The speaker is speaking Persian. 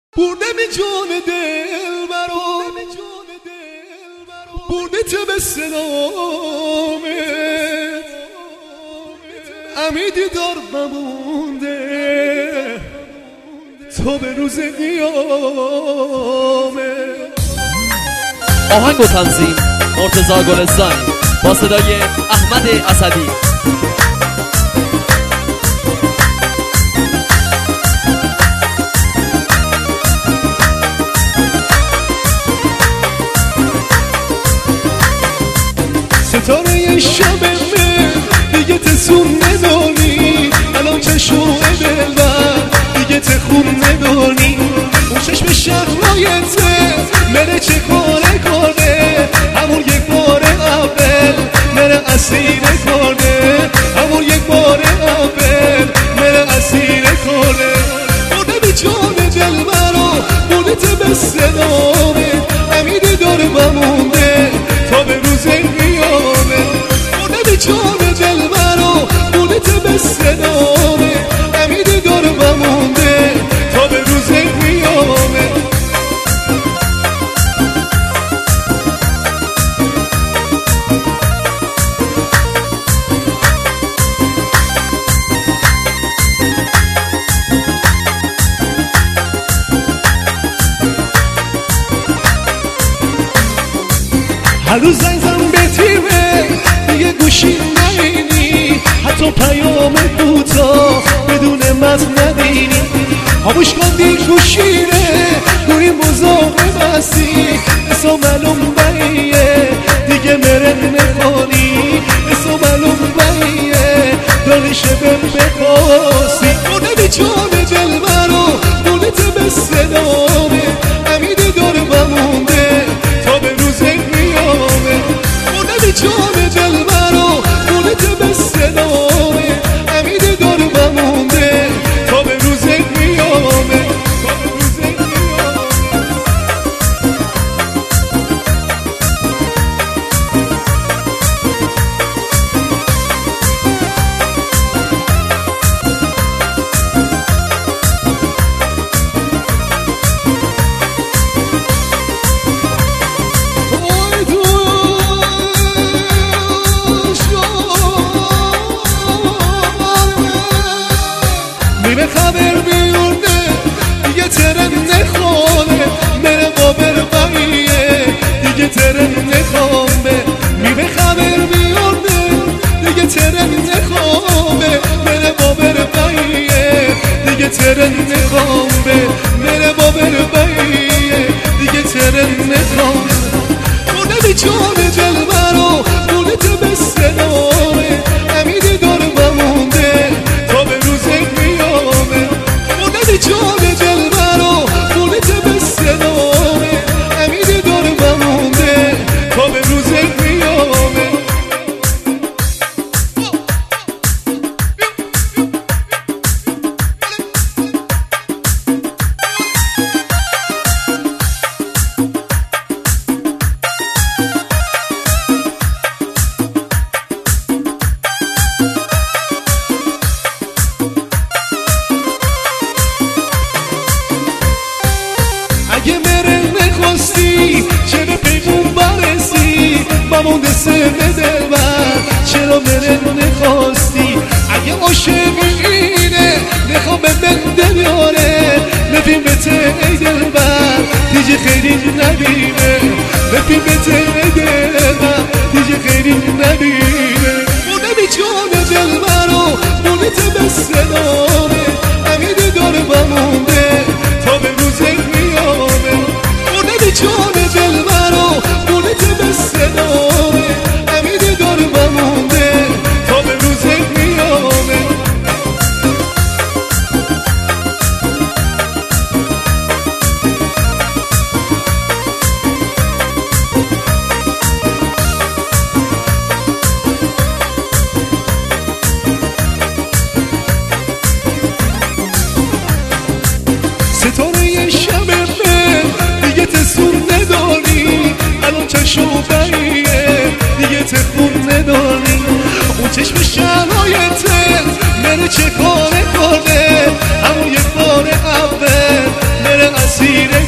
بردم جان دل برا برده تو به سلامت امیدی دار بمونده تا به روز قیامت. آهنگ و تنظیم مرتضی گلستانی با صدای احمد اسدی. ستاره شب من دیگه تسون نداری، الان چشم دلبر دیگه تخون نداری. اون چشم شهرایته مره چه کاره کرده، همون یک بار اول مره اسیر کرده، همون یک بار اول مره اسیر کرده. برده بی جان دلبر رو برده تو به سلامه امیدی داره بمونده تا به روز قیامت. برده بی جان دلبر رو برده تو به سلامه امیدی داره بمونده تا به روز قیامت. هر روز زنگم به تیمه دیگه گوشی نبینی، حتی پیام کوتاه بدون متن ندینی. خاموش کندی گوشیره گوری مزاق بستی، اسا معلوم بایه دیگه مرق نخوانی، اسا معلوم بایه دانش بهم بخواستی. برده بی جان دلبر رو برده تو به سلامه امیدی داره بمونده تا به روز قیامت. برده بی جان دلبر رو برده تو به سلامه امیدی داره بمونده تا به روز قیامت. میره خبر بیورده دیگه ترن نخوانه، مره قابر باییه دیگه ترن نخوانه. میره خبر بیورده دیگه ترن نخوانه، مره قابر باییه دیگه ترن نخوانه، مره قابر باییه دیگه ترن نخوانه. برده بی جان دلبر رو برده تو به سلامه امیدی داره بمونده تا به روز قیامت. برده بی جان دلبر رو برده تو به سلامه امیدی داره بمونده تا به روز قیامت. اگه مره نخواستی چرا پیمون برسی بمونده سر دلبر، چرا مره نخواستی؟ اگه عاشقی اینه نخوام به من دلیاره نفیم به ته ای دلبر دیگه خیلی نبینه، نفیم به ته ای دلبر دیگه خیلی نبینه. برده بی جان دلبر رو برده تو به سلامه امیدی داره بمونده تا به روز قیامت. برده بی جان دلبر رو برده تو به سلامه امیدی داره بمونده تا به روز قیامت. مسیر